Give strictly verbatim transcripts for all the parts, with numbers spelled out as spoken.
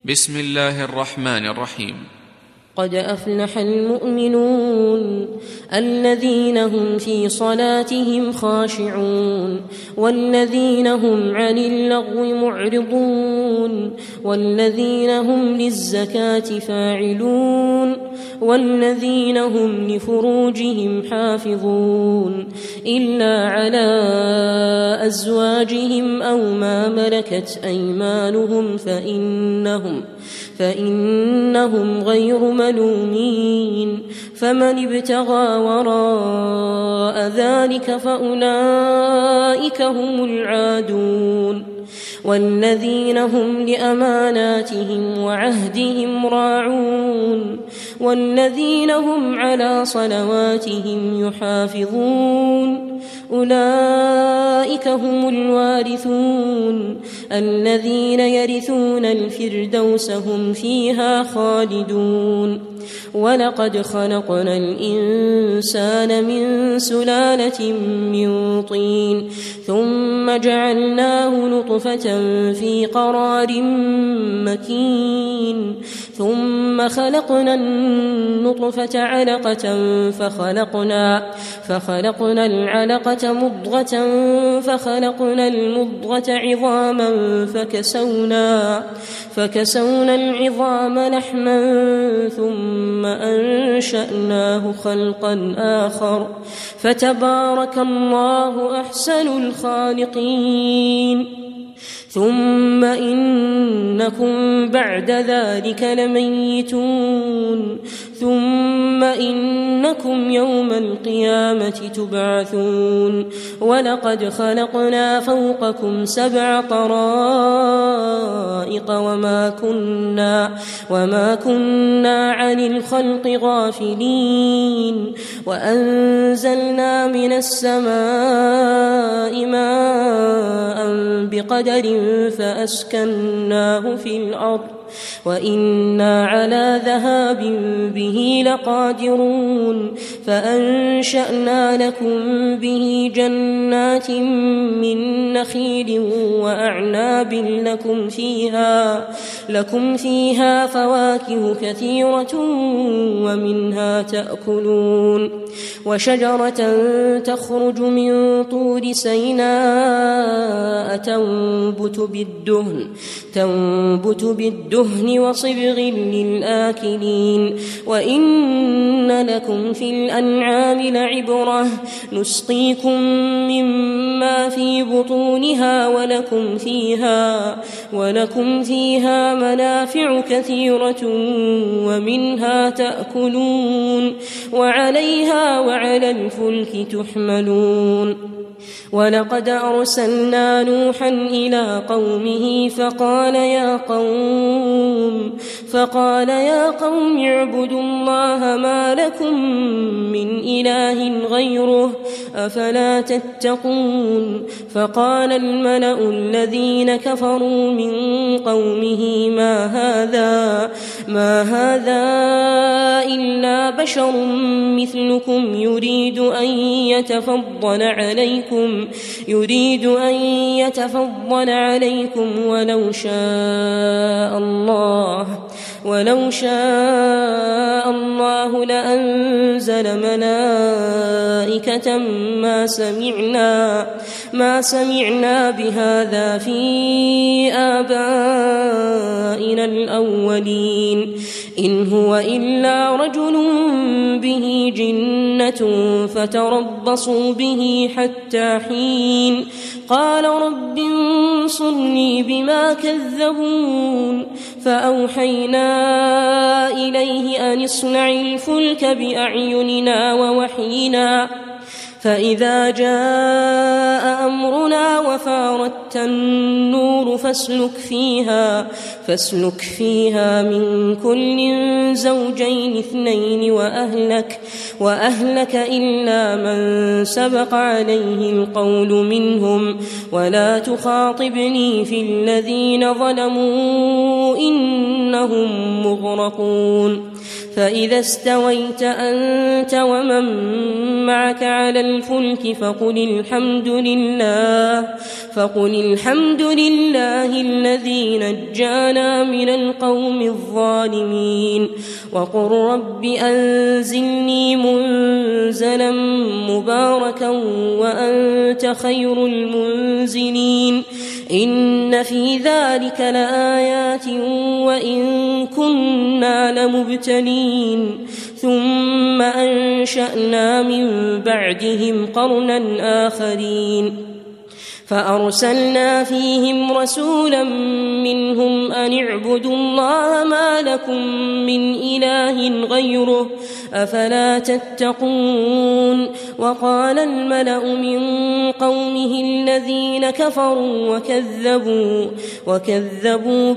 بسم الله الرحمن الرحيم. قد أفلح المؤمنون الذين هم في صلاتهم خاشعون والذين هم عن اللغو معرضون والذين هم للزكاة فاعلون والذين هم لفروجهم حافظون إلا على أزواجهم أو ما ملكت أيمانهم فإنهم فإنهم غير ملومين فمن ابتغى وراء ذلك فأولئك هم العادون والذين هم لأماناتهم وعهدهم راعون والذين هم على صلواتهم يحافظون أولئك هم الوارثون الذين يرثون الفردوس هم فيها خالدون ولقد خلقنا الإنسان من سلالة من طين ثم جعلناه نطفة في قرار مكين ثم خلقنا النطفة علقة فخلقنا فخلقنا العلقة مضغة فخلقنا المضغة عظاما فكسونا فكسونا العظام لحما ثم أنشأناه خلقا آخر فتبارك الله أحسن الخالقين ثم إنكم بعد ذلك لميتون ثم إنكم يوم القيامة تبعثون ولقد خلقنا فوقكم سبع طرائق وما كنا وما كنا عن الخلق غافلين وأنزلنا من السماء ماء بقدر فأسكناه في الأرض وإنا على ذهاب به لقادرون فأنشأنا لكم به جنات من نخيل وأعناب لكم فيها لكم فيها فواكه كثيرة ومنها تأكلون وشجرة تخرج من طور سيناء تنبت بالدهن تنبت بالدهن وصبغ للآكلين وإن لكم في الأنعام لعبرة نسقيكم مما في بطونها ولكم فيها ولكم فيها منافع كثيرة ومنها تأكلون وعليها وعلى الفلك تحملون ولقد أرسلنا نوحا إلى قومه فقال يا قوم فقال يا قوم اعبدوا الله ما لكم من إله غيره أفلا تتقون فقال الملأ الذين كفروا من قومه ما هذا ما هذا إلا بشر مثلكم يريد أن يتفضل عليكم يريد أن يتفضل عليكم ولو شاء الله ولو شاء الله لأنزل ملائكة ما سمعنا ما سمعنا بهذا في آبائنا الأولين إن هو إلا رجل به جنة فتربصوا به حتى حين قال رب انصرني بما كذبون فأوحينا إليه أن اصنع الفلك بأعيننا ووحينا فإذا جاء أمرنا وفارت النور فاسلك فيها فاسلك فيها من كل زوجين اثنين وأهلك وأهلك إلا من سبق عليه القول منهم ولا تخاطبني في الذين ظلموا إنهم مغرقون فإذا استويت أنت ومن معك على الفلك فقل الحمد لله فقل الحمد لله الذي نجانا من القوم الظالمين وقل رب أنزلني منزلا مباركا وأنت خير المنزلين إن في ذلك لآيات وإن كنا لمبتلين ثم أنشأنا من بعدهم قرنا آخرين فأرسلنا فيهم رسولا منهم أن اعبدوا الله ما لكم من إله غيره أفلا تتقون وقال الملأ من قومه الذين كفروا وكذبوا, وكذبوا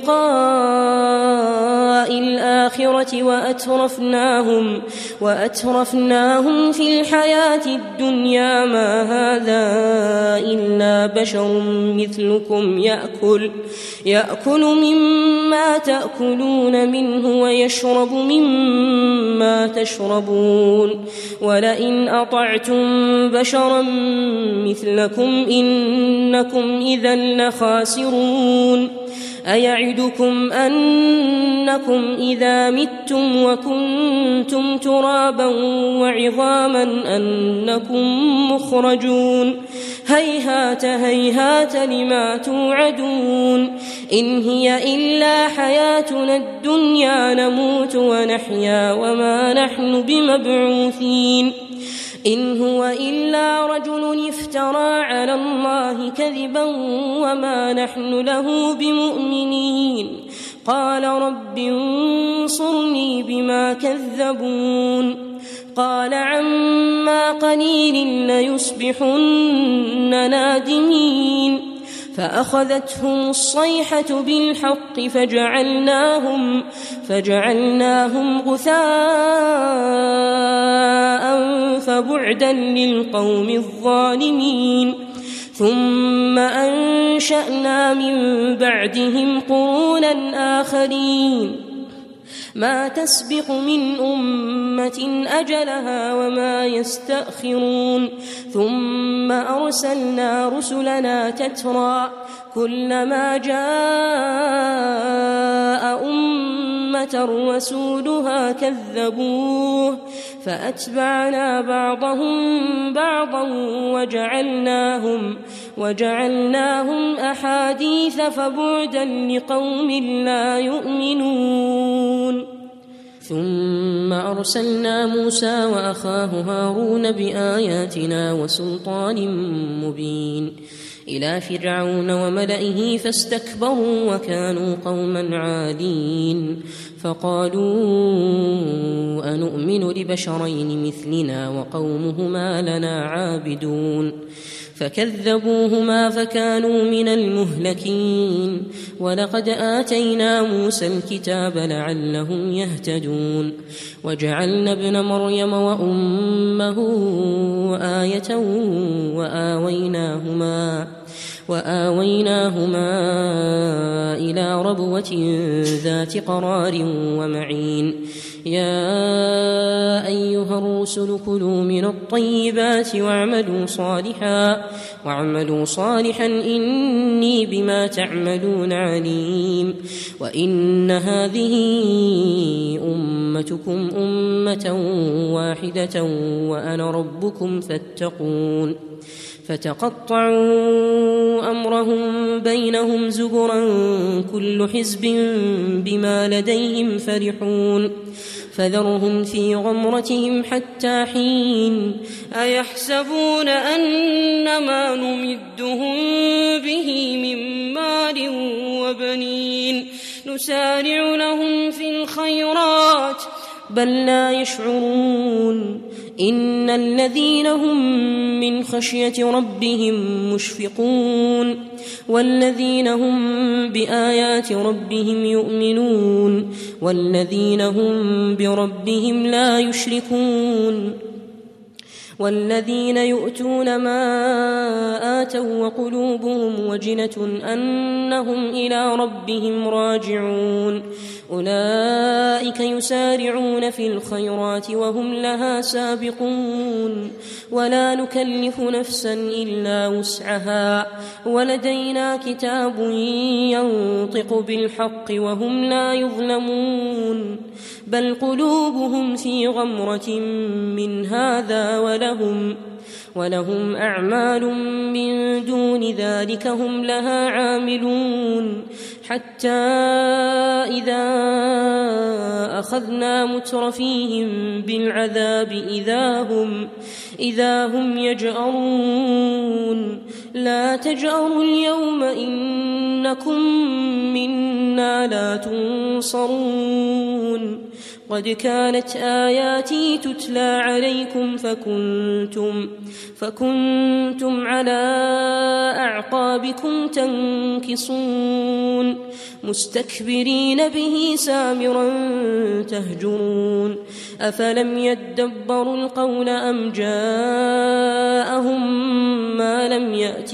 بلقاء الآخرة وأترفناهم, وأترفناهم في الحياة الدنيا ما هذا إلا بشر مثلكم يأكل, يأكل مما تأكلون منه ويشرب مما تشربون ولئن أطعتم بشرا مثلكم إنكم إذا لخاسرون أيعدكم أنكم إذا متم وكنتم ترابا وعظاما أنكم مخرجون هيهات هيهات لما توعدون إن هي إلا حياتنا الدنيا نموت ونحيا وما نحن بمبعوثين إن هو إلا رجل افترى على الله كذبا وما نحن له بمؤمنين قال رب انصرني بما كذبون قال عما قليل ليصبحن نادمين فأخذتهم الصيحة بالحق فجعلناهم, فجعلناهم غثاء فبعدا للقوم الظالمين ثم أنشأنا من بعدهم قرونا آخرين ما تسبق من أمة أجلها وما يستأخرون ثم أرسلنا رسلنا تترى كلما جاء أمة رسولها كذبوه فأتبعنا بعضهم بعضا وجعلناهم, وجعلناهم أحاديث فبعدا لقوم لا يؤمنون ثم أرسلنا موسى وأخاه هارون بآياتنا وسلطان مبين إلى فرعون وملئه فاستكبروا وكانوا قوما عادين فقالوا أنؤمن لبشرين مثلنا وقومهما لنا عابدون فكذبوهما فكانوا من المهلكين ولقد آتينا موسى الكتاب لعلهم يهتدون وجعلنا ابن مريم وأمه آية وآويناهما وآويناهما إلى ربوة ذات قرار ومعين يا أيها الرسل كلوا من الطيبات واعملوا صالحا واعملوا صالحا إني بما تعملون عليم وإن هذه أمتكم أمة واحدة وأنا ربكم فاتقون فتقطعوا أمرهم بينهم زبرا كل حزب بما لديهم فرحون فذرهم في غمرتهم حتى حين أيحسبون أن ما نمدهم به من مال وبنين نسارع لهم في الخيرات بل لا يشعرون إن الذين هم من خشية ربهم مشفقون والذين هم بآيات ربهم يؤمنون والذين هم بربهم لا يشركون والذين يؤتون ما آتوا وقلوبهم وجنة أنهم إلى ربهم راجعون أولئك يسارعون في الخيرات وهم لها سابقون ولا نكلف نفسا إلا وسعها ولدينا كتاب ينطق بالحق وهم لا يظلمون بل قلوبهم في غمرة من هذا ولهم ولهم أعمال من دون ذلك هم لها عاملون حتى إذا أخذنا مترفيهم بالعذاب إذا هم, إذا هم يجأرون لا تجأروا اليوم إنكم منا لا تنصرون قد كانت آياتي تتلى عليكم فكنتم, فكنتم على أعقابكم تنكصون مستكبرين به سامرا تهجرون أفلم يدبروا القول أم جاءهم ما لم يأت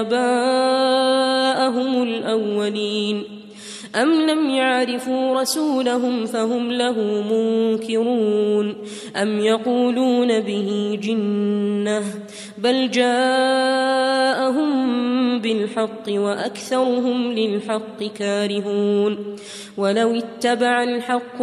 آباءهم الأولين أم لم يعرفوا رسولهم فهم له منكرون أم يقولون به جنة بل جاءهم بالحق وأكثرهم للحق كارهون ولو اتبع الحق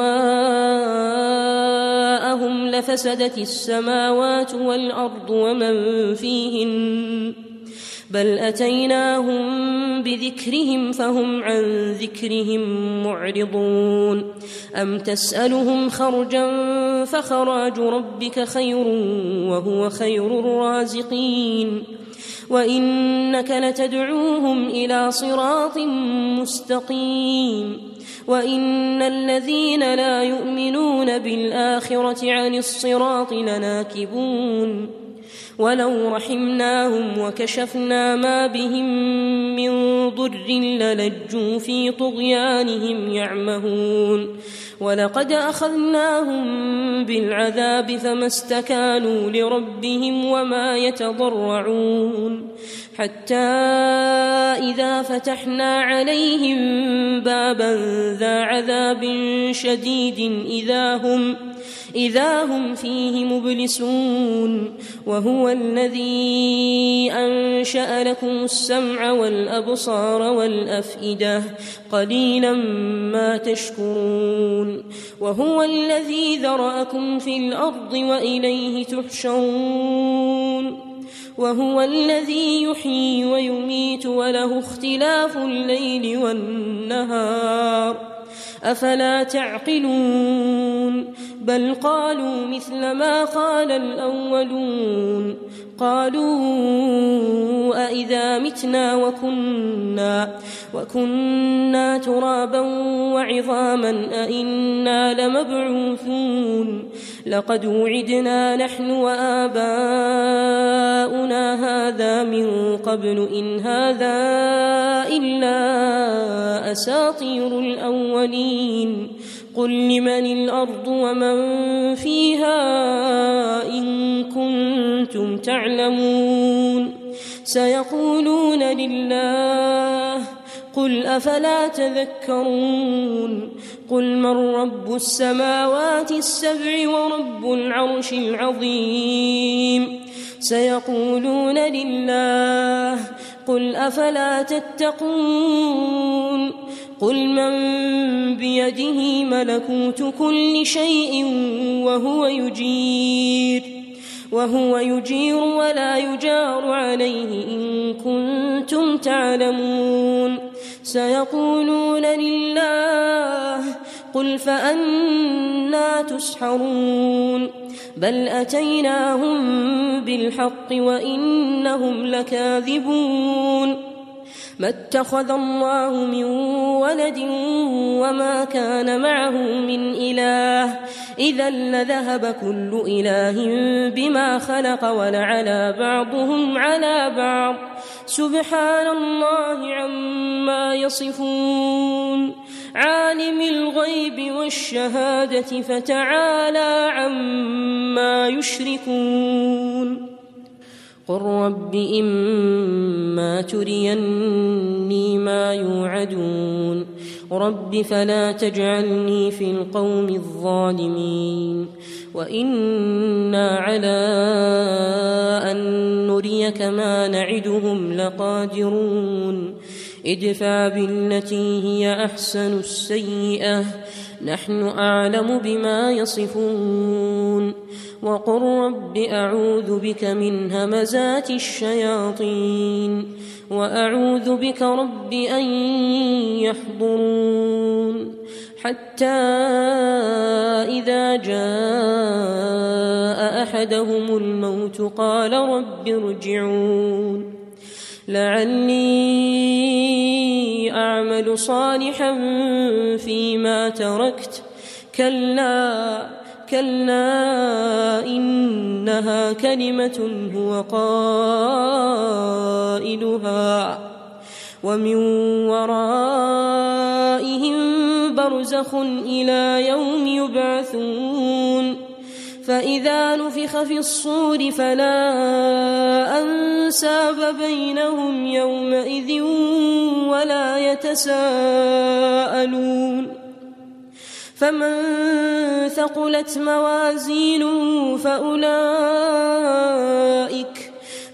أهواءهم لفسدت السماوات والأرض ومن فيهن بل أتيناهم بذكرهم فهم عن ذكرهم معرضون أم تسألهم خرجا فخراج ربك خير وهو خير الرازقين وإنك لتدعوهم إلى صراط مستقيم وإن الذين لا يؤمنون بالآخرة عن الصراط لناكبون ولو رحمناهم وكشفنا ما بهم من ضر للجوا في طغيانهم يعمهون ولقد أخذناهم بالعذاب فما استكانوا لربهم وما يتضرعون حتى إذا فتحنا عليهم بابا ذا عذاب شديد إذا هم إذا هم فيه مبلسون وهو الذي أنشأ لكم السمع والأبصار والأفئدة قليلا ما تشكرون وهو الذي ذرأكم في الأرض وإليه تحشرون وهو الذي يحيي ويميت وله اختلاف الليل والنهار أفلا تعقلون بل قالوا مثل ما قال الأولون قالوا أئذا متنا وكنا وكنا ترابا وعظاما أئنا لمبعوثون لقد وعدنا نحن وآباؤنا هذا من قبل إن هذا إلا أساطير الأولين قل لمن الأرض ومن فيها إن كنتم تعلمون سيقولون لله قل أفلا تذكرون قل من رب السماوات السبع ورب العرش العظيم سيقولون لله قل أفلا تتقون قل من بيده ملكوت كل شيء وهو يجير وهو يجير ولا يجار عليه إن كنتم تعلمون سيقولون لله قل فأنى تسحرون بل أتيناهم بالحق وإنهم لكاذبون ما اتخذ الله من ولد وما كان معه من إله إذا لذهب كل إله بما خلق ولعلى بعضهم على بعض سبحان الله عما يصفون عالم الغيب والشهادة فتعالى عما يشركون قل رب إما تريني ما يوعدون رب فلا تجعلني في القوم الظالمين وإنا على أن نريك ما نعدهم لقادرون ادفع بالتي هي أحسن السيئة نحن أعلم بما يصفون وقل رب أعوذ بك من همزات الشياطين وأعوذ بك رب أن يحضرون حتى إذا جاء أحدهم الموت قال رب ارجعون لعلي أعمل صالحا فيما تركت كلا كلا إنها كلمة هو قائلها ومن ورائهم برزخ إلى يوم يبعثون فإذا نفخ في الصور فلا أنساب بينهم يومئذ ولا يتساءلون فمن ثقلت موازينه فأولئك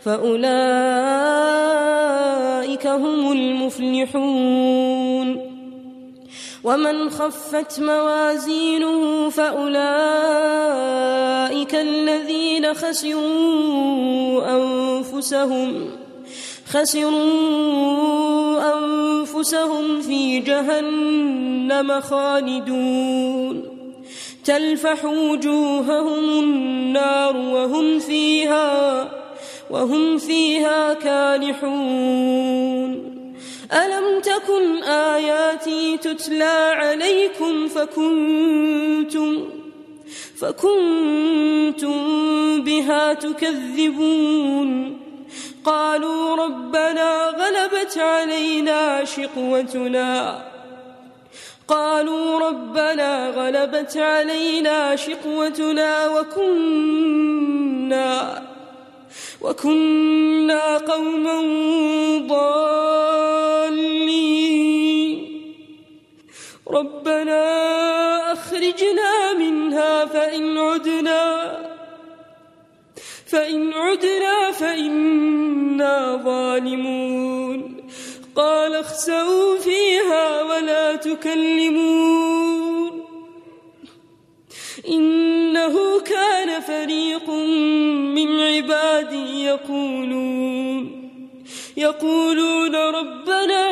فأولئك هم المفلحون ومن خفت موازينه فأولئك الذين خسروا أنفسهم خسروا أنفسهم في جهنم خالدون تلفح وجوههم النار وهم فيها وهم فيها كالحون ألم تكن آياتي تتلى عليكم فكنتم فكنتم بها تكذبون قالوا ربنا غلبت علينا شقوتنا قالوا ربنا غلبت علينا شقوتنا وكنا وكنا قوما ضالين ربنا أخرجنا منها فإن عدنا فإن عدنا فإنا ظالمون قال اخسئوا فيها ولا تكلمون إنه كان فريق من عبادي يقولون يقولون ربنا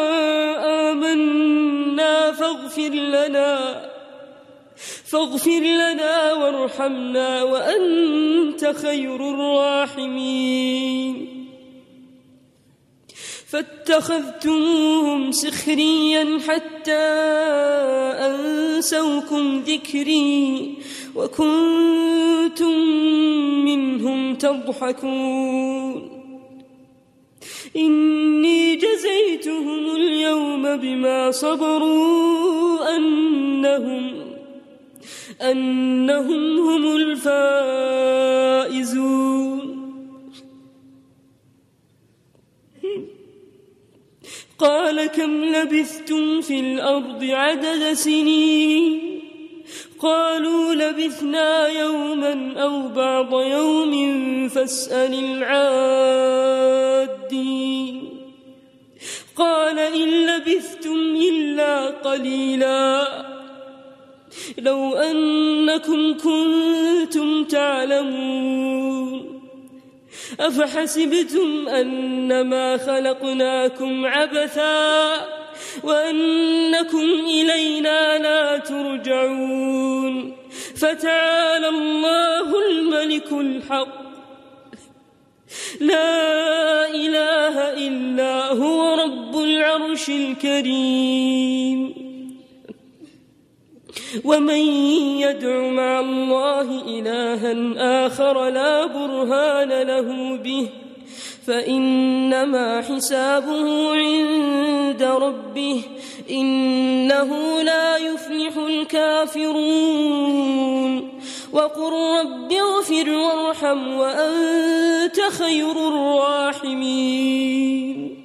آمنا فاغفر لنا فاغفر لنا وارحمنا وأنت خير الراحمين فاتخذتموهم سخريا حتى أنسوكم ذكري وكنتم منهم تضحكون إني جزيتهم اليوم بما صبروا أنهم أنهم هم الفائزون قال كم لبثتم في الأرض عدد سنين قالوا لبثنا يوما أو بعض يوم فاسأل العادين قال إن لبثتم إلا قليلا لو أنكم كنتم تعلمون أفحسبتم أنما خلقناكم عبثا وأنكم إلينا لا ترجعون فتعالى الله الملك الحق لا إله إلا هو رب العرش الكريم ومن يدع مع الله إلها آخر لا برهان له به فإنما حسابه عند ربه إنه لا يفلح الكافرون وقل رب اغفر وارحم وأنت خير الراحمين